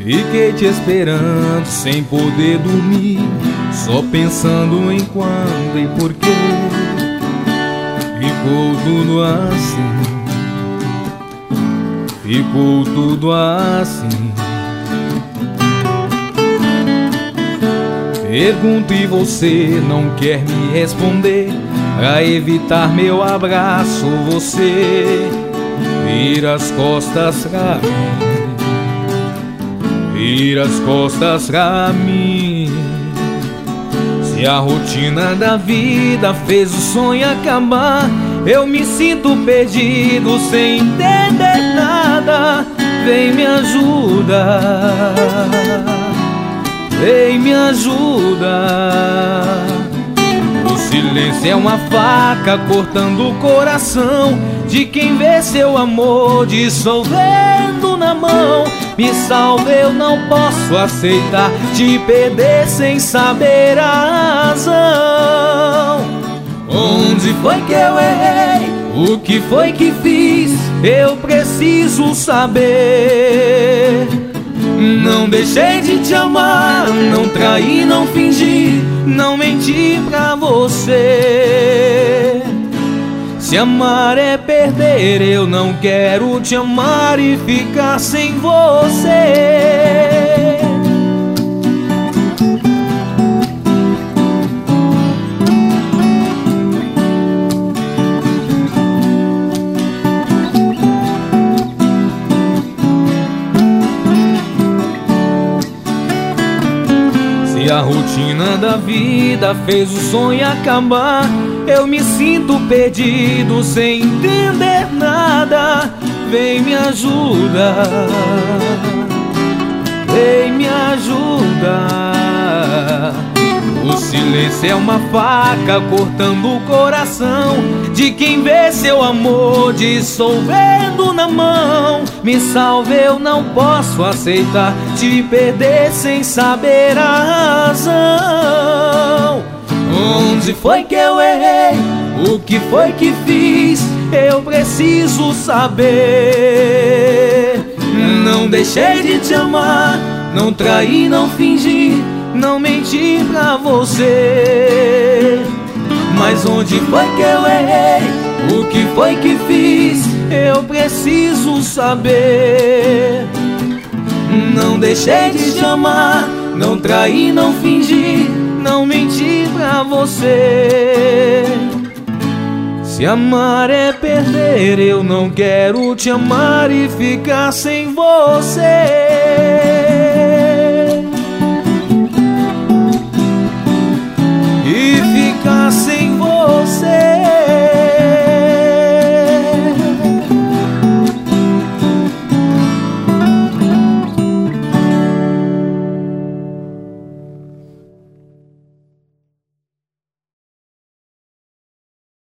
Fiquei te esperando sem poder dormir, só pensando em quando e porquê. Ficou tudo assim, ficou tudo assim. Pergunto e você não quer me responder. Pra evitar meu abraço você vira as costas pra mim, vira as costas pra mim. Se a rotina da vida fez o sonho acabar, eu me sinto perdido sem entender nada. Vem me ajudar, vem me ajudar. O silêncio é uma faca cortando o coração de quem vê seu amor dissolvendo na mão. Me salve, eu não posso aceitar te perder sem saber a razão. Onde foi que eu errei? O que foi que fiz? Eu preciso saber. Não deixei de te amar, não traí, não fingi, não menti pra você. Se amar é perder, eu não quero te amar e ficar sem você. Se a rotina da vida fez o sonho acabar, eu me sinto perdido sem entender nada. Vem me ajudar, vem me ajudar. O silêncio é uma faca cortando o coração de quem vê seu amor dissolvendo na mão. Me salve, eu não posso aceitar te perder sem saber a razão. Onde foi que eu errei? O que foi que fiz? Eu preciso saber. Não deixei de te amar, não traí, não fingi, não menti pra você. Mas onde foi que eu errei? O que foi que fiz? Eu preciso saber. Não deixei de te amar, não traí, não fingi, não menti pra você. Se amar é perder, eu não quero te amar e ficar sem você.